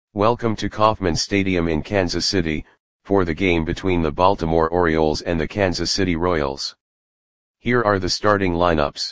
Welcome to Kauffman Stadium in Kansas City, for the game between the Baltimore Orioles and the Kansas City Royals. Here are the starting lineups.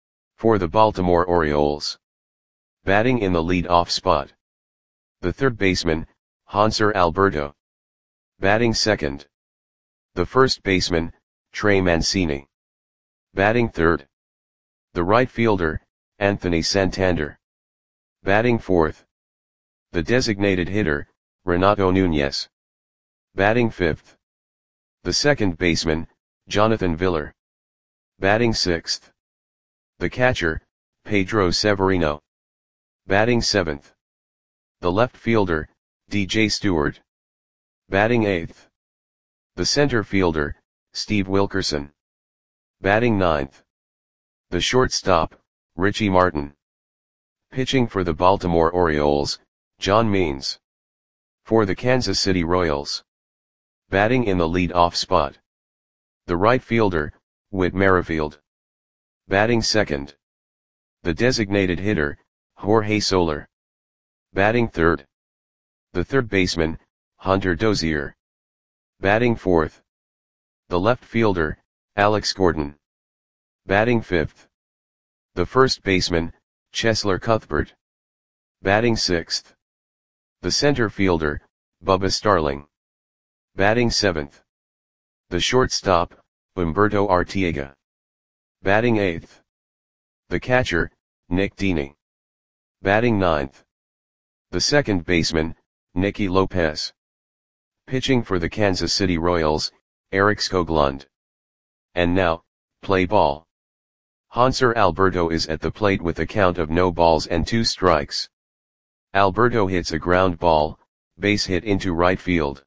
For the Baltimore Orioles. Batting in the lead-off spot. The third baseman, Hanser Alberto. Batting second. The first baseman, Trey Mancini. Batting third. The right fielder, Anthony Santander. Batting fourth. The designated hitter, Renato Nunez. Batting fifth. The second baseman, Jonathan Villar. Batting sixth. The catcher, Pedro Severino. Batting seventh. The left fielder, DJ Stewart. Batting eighth. The center fielder, Steve Wilkerson. Batting ninth. The shortstop, Richie Martin. Pitching for the Baltimore Orioles, John Means. For the Kansas City Royals. Batting in the lead-off spot. The right fielder, Whit Merrifield. Batting second. The designated hitter, Jorge Soler. Batting third. The third baseman, Hunter Dozier. Batting fourth. The left fielder, Alex Gordon. Batting fifth. The first baseman, Cheslor Cuthbert. Batting sixth. The center fielder, Bubba Starling. Batting seventh. The shortstop, Humberto Arteaga. Batting eighth. The catcher, Nick Dini. Batting ninth. The second baseman, Nicky Lopez. Pitching for the Kansas City Royals, Eric Skoglund. And now, play ball. Hanser Alberto is at the plate with a count of no balls and 2 strikes. Alberto hits a ground ball, base hit into right field.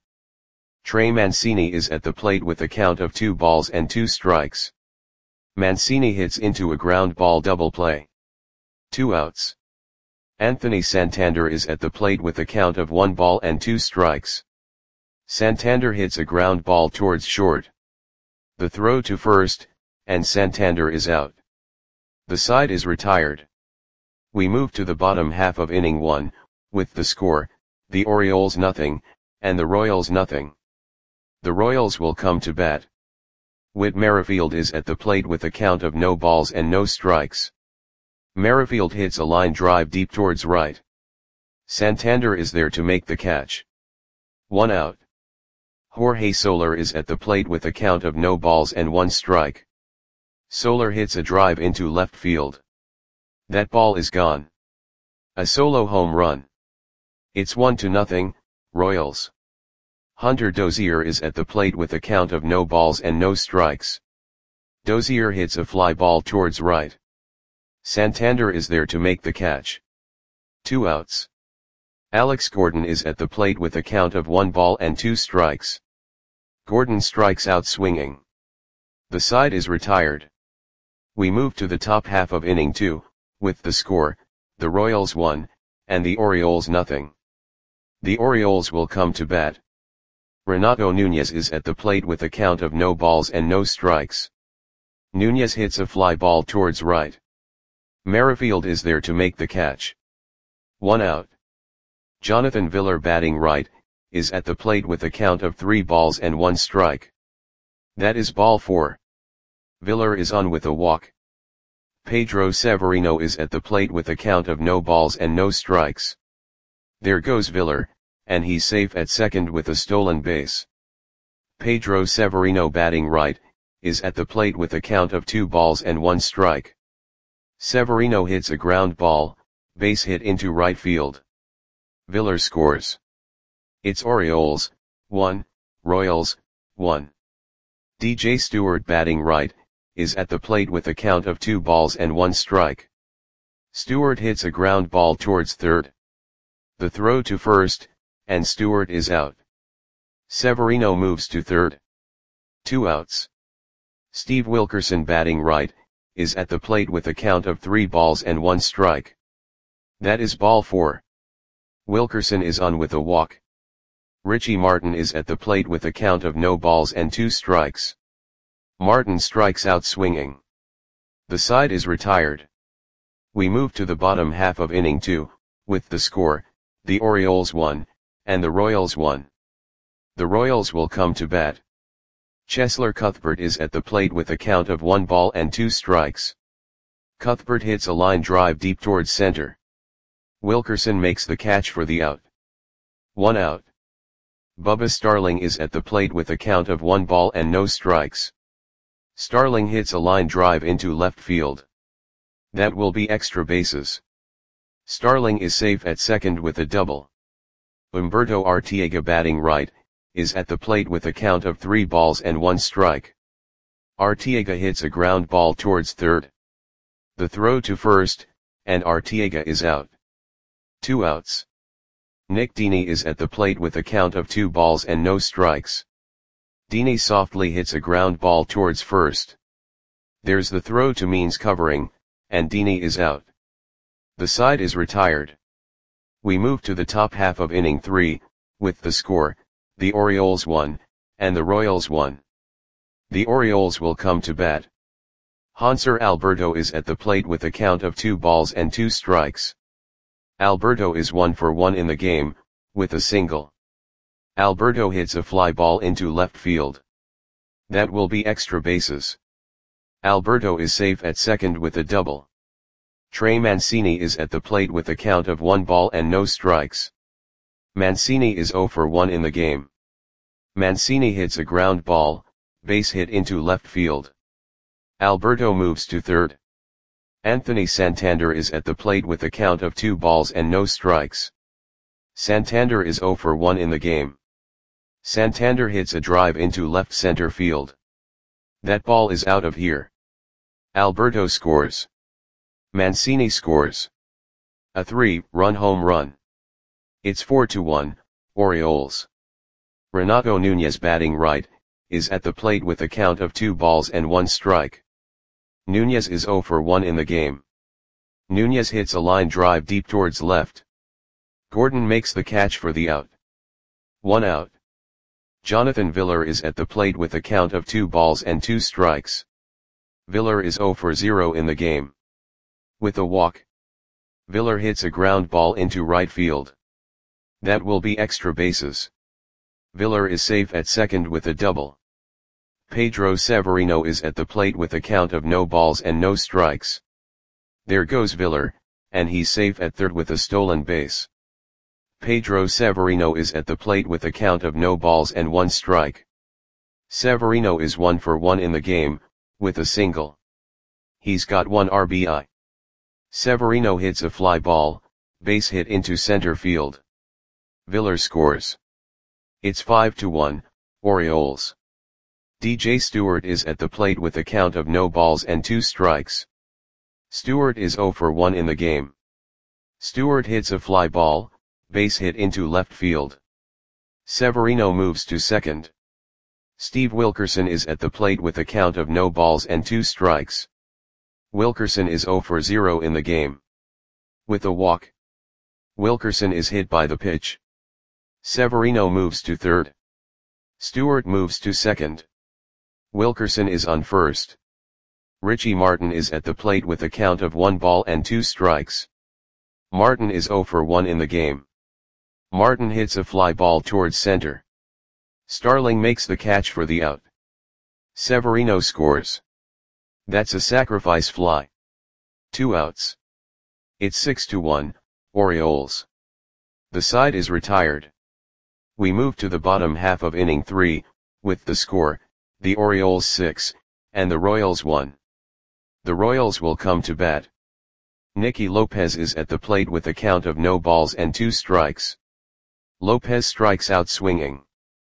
Trey Mancini is at the plate with a count of 2 balls and 2 strikes. Mancini hits into a ground ball double play. 2 outs. Anthony Santander is at the plate with a count of 1 ball and 2 strikes. Santander hits a ground ball towards short. The throw to first, and Santander is out. The side is retired. We move to the bottom half of inning 1, with the score, the Orioles nothing, and the Royals nothing. The Royals will come to bat. Whit Merrifield is at the plate with a count of no balls and no strikes. Merrifield hits a line drive deep towards right. Santander is there to make the catch. 1 out. Jorge Soler is at the plate with a count of no balls and 1 strike. Soler hits a drive into left field. That ball is gone. A solo home run. It's 1-0, Royals. Hunter Dozier is at the plate with a count of no balls and no strikes. Dozier hits a fly ball towards right. Santander is there to make the catch. 2 outs. Alex Gordon is at the plate with a count of 1 ball and 2 strikes. Gordon strikes out swinging. The side is retired. We move to the top half of inning 2, with the score, the Royals 1, and the Orioles nothing. The Orioles will come to bat. Renato Nunez is at the plate with a count of no balls and no strikes. Nunez hits a fly ball towards right. Merrifield is there to make the catch. 1 out. Jonathan Villar, batting right, is at the plate with a count of 3 balls and 1 strike. That is ball 4. Villar is on with a walk. Pedro Severino is at the plate with a count of no balls and no strikes. There goes Villar, and he's safe at second with a stolen base. Pedro Severino, batting right, is at the plate with a count of 2 balls and 1 strike. Severino hits a ground ball, base hit into right field. Villar scores. It's Orioles 1, Royals 1. DJ Stewart, batting right, is at the plate with a count of 2 balls and 1 strike. Stewart hits a ground ball towards third. The throw to first, and Stewart is out. Severino moves to third. 2 outs. Steve Wilkerson, batting right, is at the plate with a count of 3 balls and 1 strike. That is ball 4. Wilkerson is on with a walk. Richie Martin is at the plate with a count of no balls and 2 strikes. Martin strikes out swinging. The side is retired. We move to the bottom half of inning 2, with the score, the Orioles 1, and the Royals 1. The Royals will come to bat. Cheslor Cuthbert is at the plate with a count of 1 ball and 2 strikes. Cuthbert hits a line drive deep towards center. Wilkerson makes the catch for the out. 1 out. Bubba Starling is at the plate with a count of 1 ball and no strikes. Starling hits a line drive into left field. That will be extra bases. Starling is safe at second with a double. Humberto Arteaga, batting right, is at the plate with a count of 3 balls and 1 strike. Arteaga hits a ground ball towards third. The throw to first, and Arteaga is out. 2 outs. Nick Dini is at the plate with a count of 2 balls and no strikes. Dini softly hits a ground ball towards first. There's the throw to Means covering, and Dini is out. The side is retired. We move to the top half of inning 3, with the score, the Orioles 1, and the Royals 1. The Orioles will come to bat. Hanser Alberto is at the plate with a count of 2 balls and 2 strikes. Alberto is 1 for 1 in the game, with a single. Alberto hits a fly ball into left field. That will be extra bases. Alberto is safe at second with a double. Trey Mancini is at the plate with a count of 1 ball and no strikes. Mancini is 0 for 1 in the game. Mancini hits a ground ball, base hit into left field. Alberto moves to third. Anthony Santander is at the plate with a count of 2 balls and no strikes. Santander is 0 for 1 in the game. Santander hits a drive into left center field. That ball is out of here. Alberto scores. Mancini scores. A 3-run home run. It's 4-1, Orioles. Renato Nunez, batting right, is at the plate with a count of 2 balls and 1 strike. Nunez is 0 for 1 in the game. Nunez hits a line drive deep towards left. Gordon makes the catch for the out. 1 out. Jonathan Villar is at the plate with a count of 2 balls and 2 strikes. Villar is 0 for 0 in the game. With a walk. Villar hits a ground ball into right field. That will be extra bases. Villar is safe at second with a double. Pedro Severino is at the plate with a count of no balls and no strikes. There goes Villar, and he's safe at third with a stolen base. Pedro Severino is at the plate with a count of no balls and 1 strike. Severino is 1 for 1 in the game, with a single. He's got 1 RBI. Severino hits a fly ball, base hit into center field. Villar scores. It's 5-1, Orioles. DJ Stewart is at the plate with a count of no balls and 2 strikes. Stewart is 0 for 1 in the game. Stewart hits a fly ball, base hit into left field. Severino moves to second. Steve Wilkerson is at the plate with a count of no balls and 2 strikes. Wilkerson is 0 for 0 in the game. With a walk. Wilkerson is hit by the pitch. Severino moves to third. Stewart moves to second. Wilkerson is on first. Richie Martin is at the plate with a count of 1 ball and 2 strikes. Martin is 0 for 1 in the game. Martin hits a fly ball towards center. Starling makes the catch for the out. Severino scores. That's a sacrifice fly. 2 outs. It's 6-1, Orioles. The side is retired. We move to the bottom half of inning 3, with the score, the Orioles 6, and the Royals 1. The Royals will come to bat. Nicky Lopez is at the plate with a count of no balls and 2 strikes. Lopez strikes out swinging.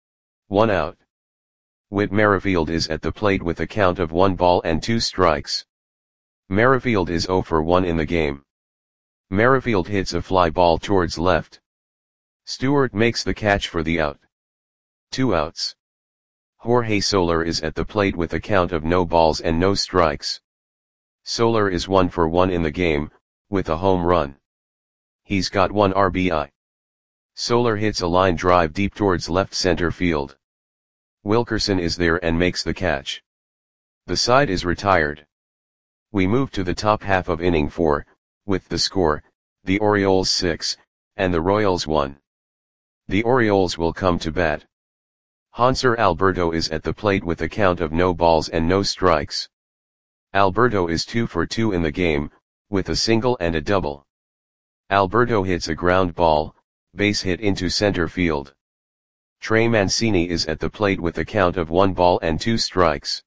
1 out. Whit Merrifield is at the plate with a count of 1 ball and 2 strikes. Merrifield is 0 for 1 in the game. Merrifield hits a fly ball towards left. Stewart makes the catch for the out. 2 outs. Jorge Soler is at the plate with a count of no balls and no strikes. Soler is 1 for 1 in the game, with a home run. He's got 1 RBI. Soler hits a line drive deep towards left center field. Wilkerson is there and makes the catch. The side is retired. We move to the top half of inning 4, with the score, the Orioles 6, and the Royals 1. The Orioles will come to bat. Hanser Alberto is at the plate with a count of no balls and no strikes. Alberto is 2 for 2 in the game, with a single and a double. Alberto hits a ground ball, base hit into center field. Trey Mancini is at the plate with a count of 1 ball and 2 strikes.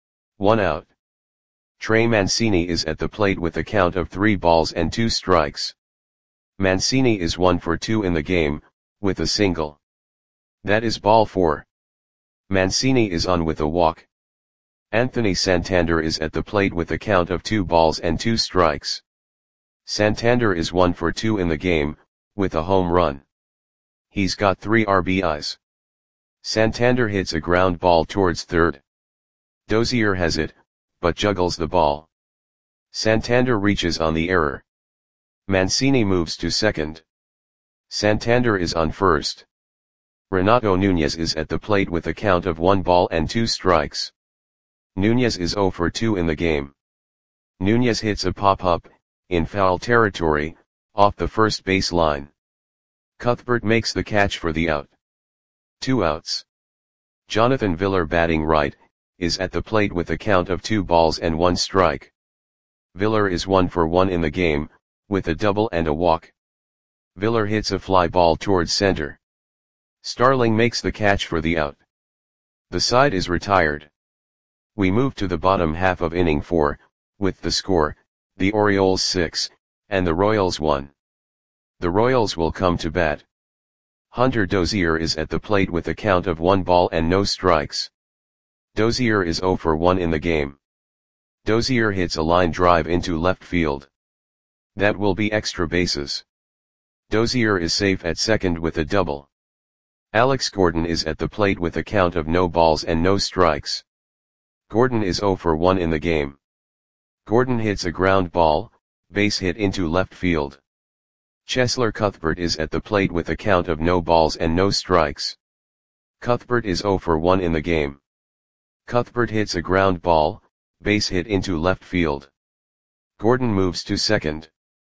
1 out. Trey Mancini is at the plate with a count of 3 balls and 2 strikes. Mancini is 1 for 2 in the game, with a single. That is ball 4. Mancini is on with a walk. Anthony Santander is at the plate with a count of 2 balls and 2 strikes. Santander is 1 for 2 in the game, with a home run. He's got 3 RBIs. Santander hits a ground ball towards third. Dozier has it, but juggles the ball. Santander reaches on the error. Mancini moves to second. Santander is on first. Renato Nunez is at the plate with a count of 1 ball and 2 strikes. Nunez is 0 for 2 in the game. Nunez hits a pop-up, in foul territory, off the first base line. Cuthbert makes the catch for the out. 2 outs. Jonathan Villar, batting right, is at the plate with a count of 2 balls and 1 strike. Villar is 1 for 1 in the game, with a double and a walk. Villar hits a fly ball towards center. Starling makes the catch for the out. The side is retired. We move to the bottom half of inning 4, with the score, the Orioles 6, and the Royals 1. The Royals will come to bat. Hunter Dozier is at the plate with a count of 1 ball and no strikes. Dozier is 0 for 1 in the game. Dozier hits a line drive into left field. That will be extra bases. Dozier is safe at second with a double. Alex Gordon is at the plate with a count of no balls and no strikes. Gordon is 0 for 1 in the game. Gordon hits a ground ball, base hit into left field. Cheslor Cuthbert is at the plate with a count of no balls and no strikes. Cuthbert is 0 for 1 in the game. Cuthbert hits a ground ball, base hit into left field. Gordon moves to second.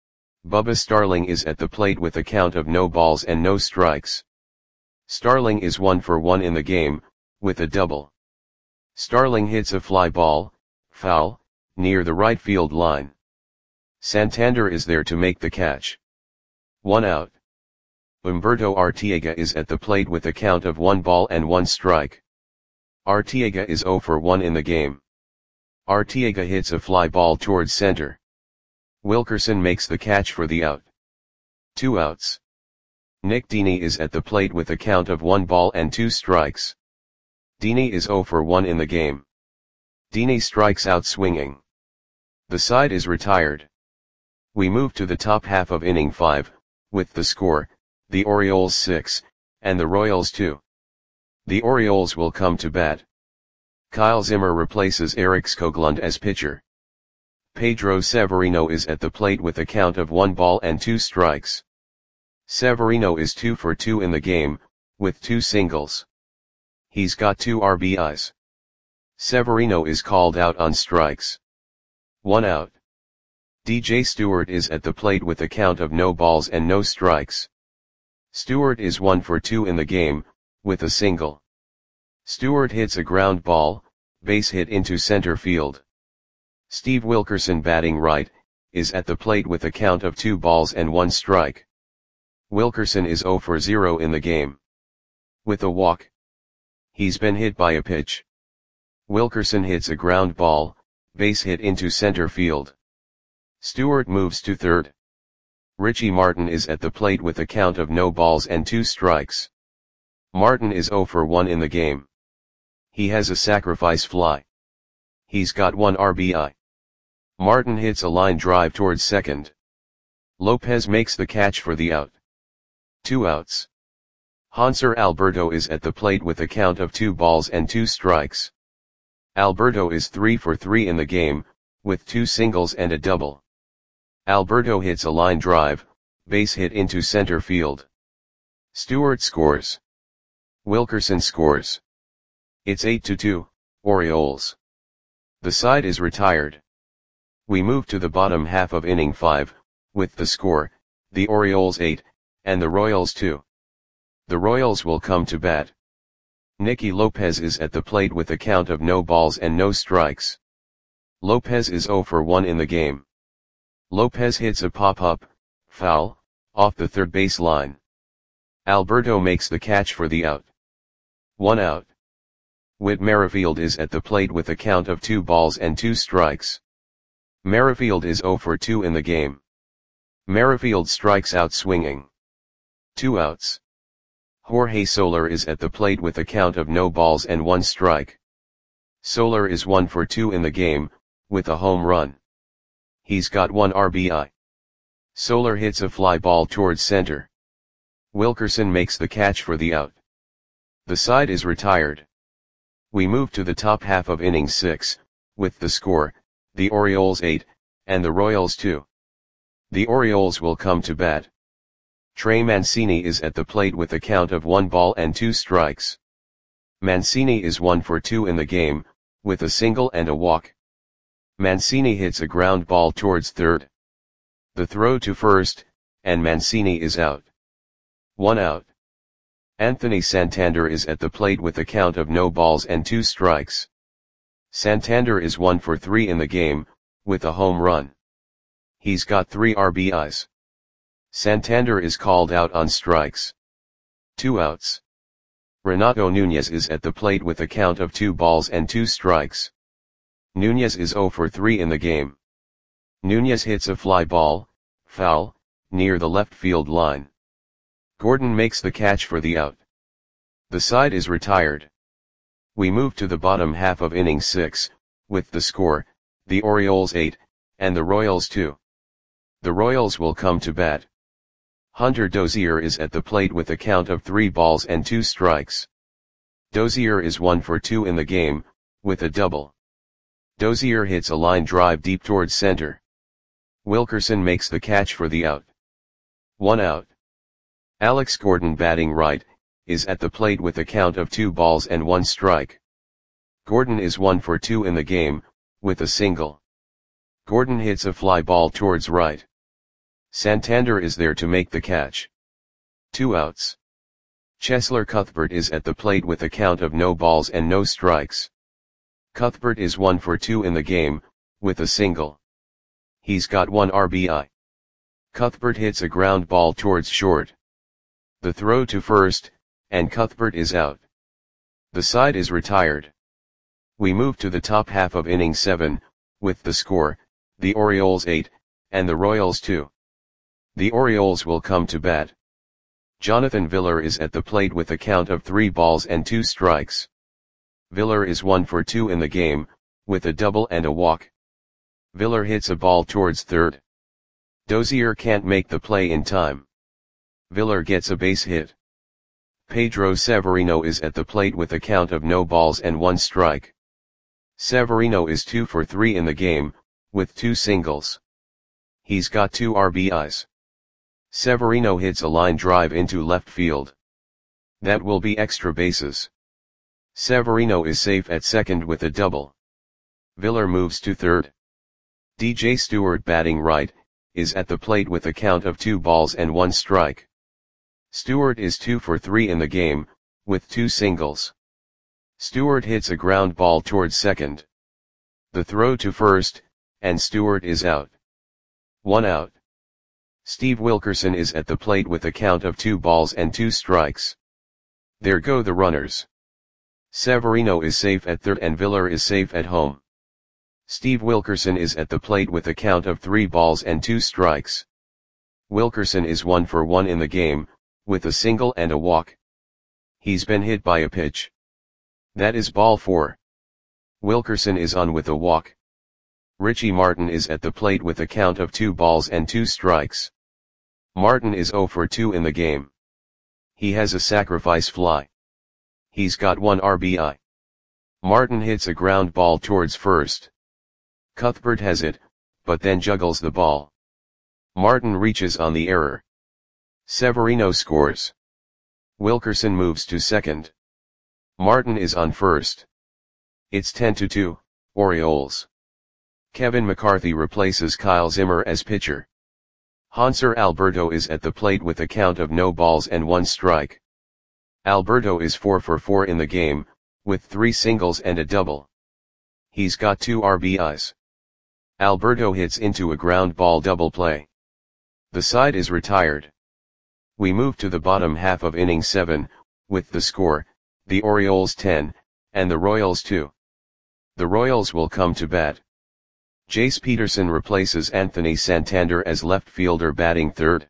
Bubba Starling is at the plate with a count of no balls and no strikes. Starling is 1 for 1 in the game, with a double. Starling hits a fly ball, foul, near the right field line. Santander is there to make the catch. 1 out. Humberto Arteaga is at the plate with a count of 1 ball and 1 strike. Arteaga is 0 for 1 in the game. Arteaga hits a fly ball towards center. Wilkerson makes the catch for the out. 2 outs. Nick Dini is at the plate with a count of 1 ball and 2 strikes. Dini is 0 for 1 in the game. Dini strikes out swinging. The side is retired. We move to the top half of inning 5, with the score, the Orioles 6, and the Royals 2. The Orioles will come to bat. Kyle Zimmer replaces Eric Skoglund as pitcher. Pedro Severino is at the plate with a count of 1 ball and 2 strikes. Severino is 2 for 2 in the game, with 2 singles. He's got 2 RBIs. Severino is called out on strikes. 1 out. DJ Stewart is at the plate with a count of no balls and no strikes. Stewart is 1 for 2 in the game, with a single. Stewart hits a ground ball, base hit into center field. Steve Wilkerson, batting right, is at the plate with a count of 2 balls and 1 strike. Wilkerson is 0 for 0 in the game. With a walk. He's been hit by a pitch. Wilkerson hits a ground ball, base hit into center field. Stewart moves to third. Richie Martin is at the plate with a count of no balls and 2 strikes. Martin is 0 for 1 in the game. He has a sacrifice fly. He's got 1 RBI. Martin hits a line drive towards second. Lopez makes the catch for the out. 2 outs. Hanser Alberto is at the plate with a count of 2 balls and 2 strikes. Alberto is 3 for 3 in the game, with 2 singles and a double. Alberto hits a line drive, base hit into center field. Stewart scores. Wilkerson scores. It's 8-2, Orioles. The side is retired. We move to the bottom half of inning 5, with the score, the Orioles 8, and the Royals 2. The Royals will come to bat. Nicky Lopez is at the plate with a count of no balls and no strikes. Lopez is 0 for 1 in the game. Lopez hits a pop-up, foul, off the third base line. Alberto makes the catch for the out. 1 out. Whit Merrifield is at the plate with a count of 2 balls and 2 strikes. Merrifield is 0 for 2 in the game. Merrifield strikes out swinging. 2 outs. Jorge Soler is at the plate with a count of no balls and 1 strike. Soler is 1 for 2 in the game, with a home run. He's got 1 RBI. Soler hits a fly ball towards center. Wilkerson makes the catch for the out. The side is retired. We move to the top half of inning 6, with the score, the Orioles 8, and the Royals 2. The Orioles will come to bat. Trey Mancini is at the plate with a count of 1 ball and 2 strikes. Mancini is 1 for 2 in the game, with a single and a walk. Mancini hits a ground ball towards third. The throw to first, and Mancini is out. 1 out. Anthony Santander is at the plate with a count of no balls and 2 strikes. Santander is 1 for 3 in the game, with a home run. He's got 3 RBIs. Santander is called out on strikes. 2 outs. Renato Nunez is at the plate with a count of 2 balls and 2 strikes. Nunez is 0 for 3 in the game. Nunez hits a fly ball, foul, near the left field line. Gordon makes the catch for the out. The side is retired. We move to the bottom half of inning 6, with the score, the Orioles 8, and the Royals 2. The Royals will come to bat. Hunter Dozier is at the plate with a count of 3 balls and 2 strikes. Dozier is 1 for 2 in the game, with a double. Dozier hits a line drive deep towards center. Wilkerson makes the catch for the out. 1 out. Alex Gordon, batting right, is at the plate with a count of 2 balls and 1 strike. Gordon is 1 for 2 in the game, with a single. Gordon hits a fly ball towards right. Santander is there to make the catch. 2 outs. Cheslor Cuthbert is at the plate with a count of no balls and no strikes. Cuthbert is 1 for 2 in the game, with a single. He's got 1 RBI. Cuthbert hits a ground ball towards short. The throw to first, and Cuthbert is out. The side is retired. We move to the top half of inning 7, with the score, the Orioles 8, and the Royals 2. The Orioles will come to bat. Jonathan Villar is at the plate with a count of 3 balls and 2 strikes. Villar is 1 for 2 in the game, with a double and a walk. Villar hits a ball towards third. Dozier can't make the play in time. Villar gets a base hit. Pedro Severino is at the plate with a count of no balls and 1 strike. Severino is 2 for 3 in the game, with 2 singles. He's got 2 RBIs. Severino hits a line drive into left field. That will be extra bases. Severino is safe at second with a double. Villar moves to third. DJ Stewart, batting right, is at the plate with a count of 2 balls and 1 strike. Stewart is 2 for 3 in the game, with 2 singles. Stewart hits a ground ball towards second. The throw to first, and Stewart is out. 1 out. Steve Wilkerson is at the plate with a count of 2 balls and 2 strikes. There go the runners. Severino is safe at third and Villar is safe at home. Steve Wilkerson is at the plate with a count of 3 balls and 2 strikes. Wilkerson is 1 for 1 in the game, with a single and a walk. He's been hit by a pitch. That is ball 4. Wilkerson is on with a walk. Richie Martin is at the plate with a count of 2 balls and 2 strikes. Martin is 0 for 2 in the game. He has a sacrifice fly. He's got 1 RBI. Martin hits a ground ball towards first. Cuthbert has it, but then juggles the ball. Martin reaches on the error. Severino scores. Wilkerson moves to second. Martin is on first. It's 10-2, Orioles. Kevin McCarthy replaces Kyle Zimmer as pitcher. Hanser Alberto is at the plate with a count of no balls and 1 strike. Alberto is 4 for 4 in the game, with 3 singles and a double. He's got 2 RBIs. Alberto hits into a ground ball double play. The side is retired. We move to the bottom half of inning 7, with the score, the Orioles 10, and the Royals 2. The Royals will come to bat. Jace Peterson replaces Anthony Santander as left fielder batting third.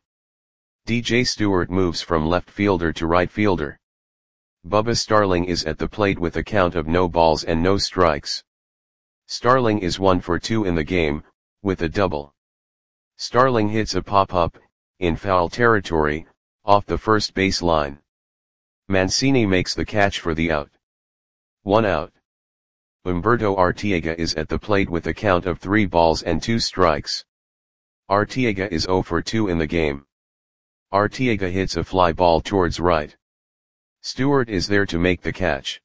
DJ Stewart moves from left fielder to right fielder. Bubba Starling is at the plate with a count of no balls and no strikes. Starling is 1 for 2 in the game, with a double. Starling hits a pop-up, in foul territory, off the first base line. Mancini makes the catch for the out. 1 out. Humberto Arteaga is at the plate with a count of 3 balls and 2 strikes. Arteaga is 0 for 2 in the game. Arteaga hits a fly ball towards right. Stewart is there to make the catch.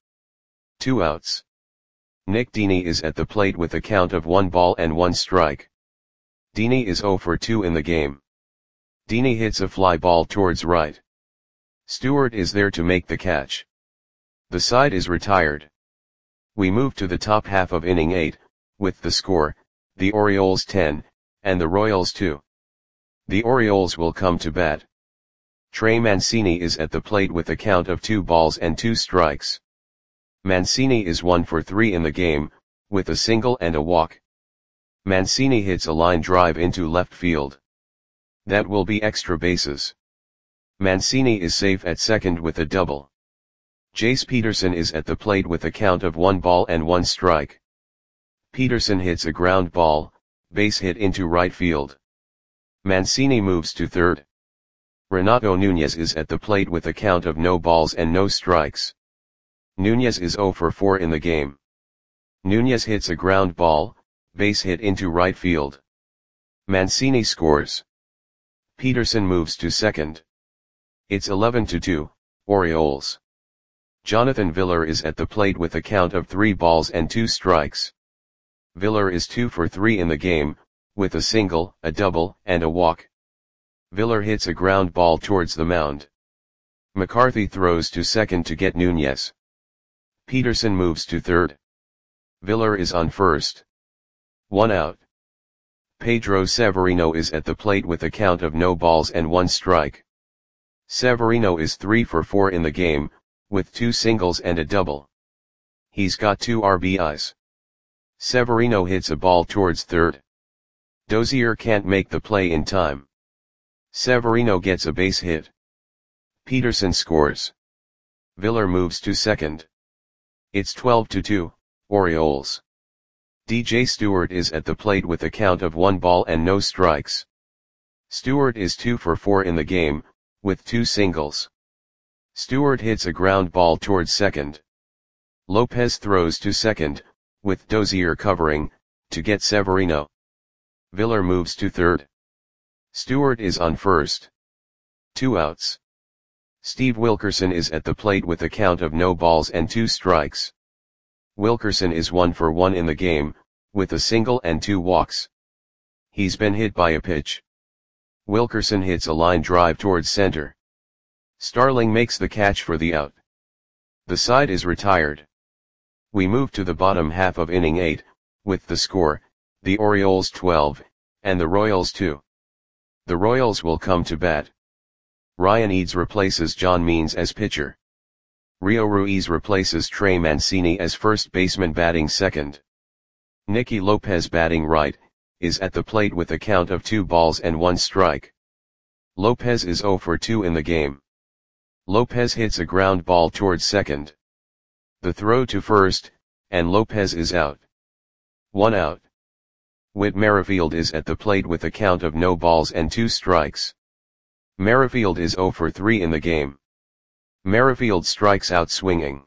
2 outs. Nick Dini is at the plate with a count of 1 ball and 1 strike. Dini is 0 for 2 in the game. Dini hits a fly ball towards right. Stewart is there to make the catch. The side is retired. We move to the top half of inning 8, with the score, the Orioles 10, and the Royals 2. The Orioles will come to bat. Trey Mancini is at the plate with a count of 2 balls and 2 strikes. Mancini is 1 for 3 in the game, with a single and a walk. Mancini hits a line drive into left field. That will be extra bases. Mancini is safe at second with a double. Jace Peterson is at the plate with a count of 1 ball and 1 strike. Peterson hits a ground ball, base hit into right field. Mancini moves to third. Renato Nunez is at the plate with a count of no balls and no strikes. Nunez is 0 for 4 in the game. Nunez hits a ground ball, base hit into right field. Mancini scores. Peterson moves to second. It's 11-2, Orioles. Jonathan Villar is at the plate with a count of 3 balls and 2 strikes. Villar is 2 for 3 in the game, with a single, a double, and a walk. Villar hits a ground ball towards the mound. McCarthy throws to second to get Nunez. Peterson moves to third. Villar is on first. 1 out. Pedro Severino is at the plate with a count of no balls and 1 strike. Severino is 3 for 4 in the game, with 2 singles and a double. He's got 2 RBIs. Severino hits a ball towards third. Dozier can't make the play in time. Severino gets a base hit. Peterson scores. Villar moves to second. It's 12-2, Orioles. DJ Stewart is at the plate with a count of 1 ball and no strikes. Stewart is 2 for 4 in the game, with 2 singles. Stewart hits a ground ball towards second. Lopez throws to second, with Dozier covering, to get Severino. Villar moves to third. Stewart is on first. 2 outs. Steve Wilkerson is at the plate with a count of no balls and 2 strikes. Wilkerson is 1 for 1 in the game, with a single and 2 walks. He's been hit by a pitch. Wilkerson hits a line drive towards center. Starling makes the catch for the out. The side is retired. We move to the bottom half of inning 8, with the score, the Orioles 12, and the Royals 2. The Royals will come to bat. Ryan Eads replaces John Means as pitcher. Rio Ruiz replaces Trey Mancini as first baseman batting second. Nicky Lopez batting right, is at the plate with a count of 2 balls and 1 strike. Lopez is 0 for 2 in the game. Lopez hits a ground ball towards second. The throw to first, and Lopez is out. 1 out. Whit Merrifield is at the plate with a count of no balls and 2 strikes. Merrifield is 0 for 3 in the game. Merrifield strikes out swinging.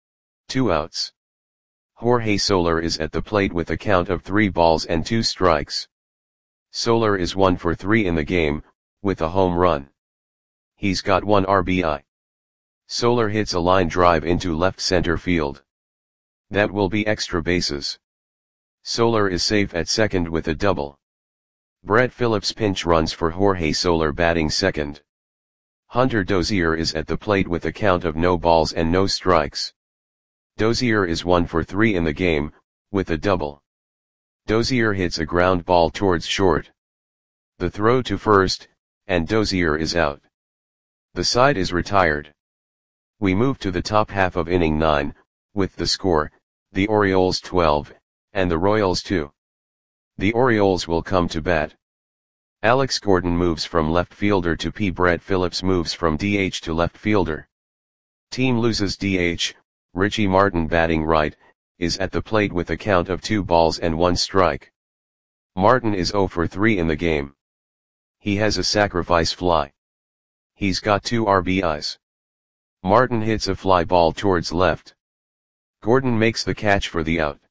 2 outs. Jorge Soler is at the plate with a count of 3 balls and 2 strikes. Soler is 1 for 3 in the game, with a home run. He's got 1 RBI. Soler hits a line drive into left center field. That will be extra bases. Soler is safe at second with a double. Brett Phillips pinch runs for Jorge Soler batting second. Hunter Dozier is at the plate with a count of no balls and no strikes. Dozier is 1 for 3 in the game, with a double. Dozier hits a ground ball towards short. The throw to first, and Dozier is out. The side is retired. We move to the top half of inning 9, with the score, the Orioles 12, and the Royals 2. The Orioles will come to bat. Alex Gordon moves from left fielder to P. Brett Phillips moves from DH to left fielder. Team loses DH, Richie Martin batting right, is at the plate with a count of 2 balls and 1 strike. Martin is 0 for 3 in the game. He has a sacrifice fly. He's got 2 RBIs. Martin hits a fly ball towards left. Gordon makes the catch for the out.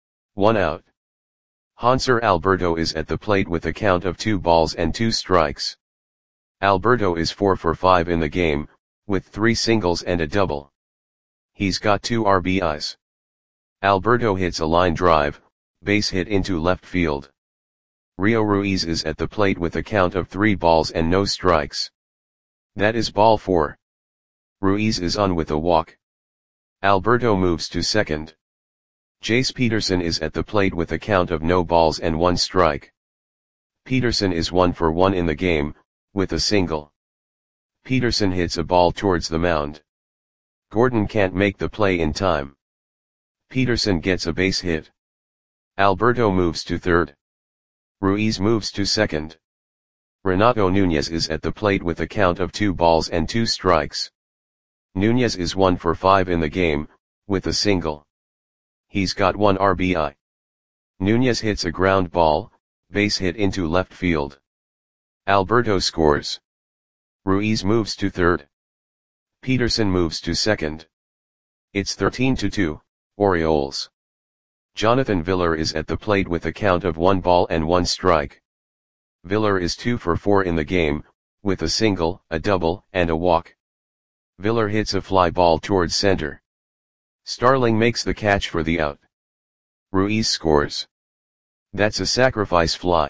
1 out. Hanser Alberto is at the plate with a count of 2 balls and 2 strikes. Alberto is 4 for 5 in the game, with 3 singles and a double. He's got 2 RBIs. Alberto hits a line drive, base hit into left field. Rio Ruiz is at the plate with a count of 3 balls and no strikes. That is ball 4. Ruiz is on with a walk. Alberto moves to second. Jace Peterson is at the plate with a count of no balls and 1 strike. Peterson is 1 for 1 in the game, with a single. Peterson hits a ball towards the mound. Gordon can't make the play in time. Peterson gets a base hit. Alberto moves to third. Ruiz moves to second. Renato Nunez is at the plate with a count of 2 balls and 2 strikes. Nunez is 1 for 5 in the game, with a single. He's got 1 RBI. Nunez hits a ground ball, base hit into left field. Alberto scores. Ruiz moves to third. Peterson moves to second. It's 13-2, Orioles. Jonathan Villar is at the plate with a count of 1 ball and 1 strike. Villar is 2 for 4 in the game, with a single, a double, and a walk. Villar hits a fly ball towards center. Starling makes the catch for the out. Ruiz scores. That's a sacrifice fly.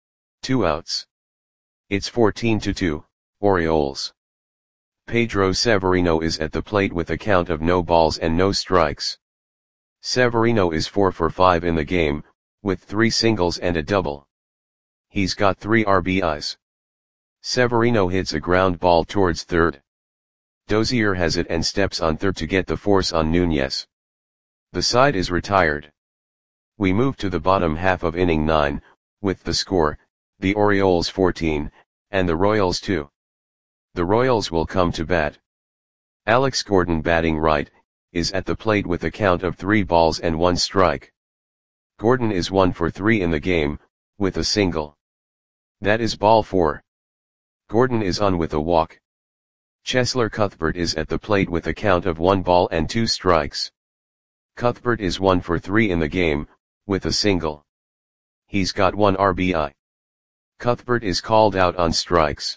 2 outs. It's 14-2, Orioles. Pedro Severino is at the plate with a count of no balls and no strikes. Severino is 4 for 5 in the game, with 3 singles and a double. He's got 3 RBIs. Severino hits a ground ball towards third. Dozier has it and steps on third to get the force on Nunez. The side is retired. We move to the bottom half of inning 9, with the score, the Orioles 14, and the Royals 2. The Royals will come to bat. Alex Gordon batting right, is at the plate with a count of 3 balls and 1 strike. Gordon is 1 for 3 in the game, with a single. That is ball 4. Gordon is on with a walk. Cheslor Cuthbert is at the plate with a count of 1 ball and 2 strikes. Cuthbert is 1 for 3 in the game, with a single. He's got 1 RBI. Cuthbert is called out on strikes.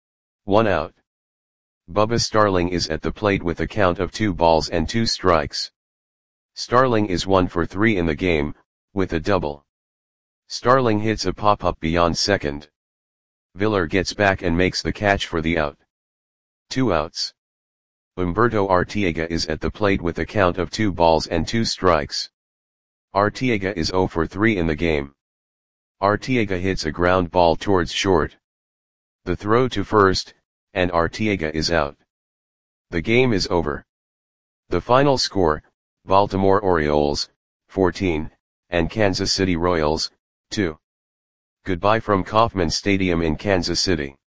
1 out. Bubba Starling is at the plate with a count of 2 balls and 2 strikes. Starling is 1 for 3 in the game, with a double. Starling hits a pop-up beyond second. Villar gets back and makes the catch for the out. 2 outs. Humberto Arteaga is at the plate with a count of 2 balls and 2 strikes. Arteaga is 0 for 3 in the game. Arteaga hits a ground ball towards short. The throw to first, and Arteaga is out. The game is over. The final score, Baltimore Orioles, 14, and Kansas City Royals, 2. Goodbye from Kauffman Stadium in Kansas City.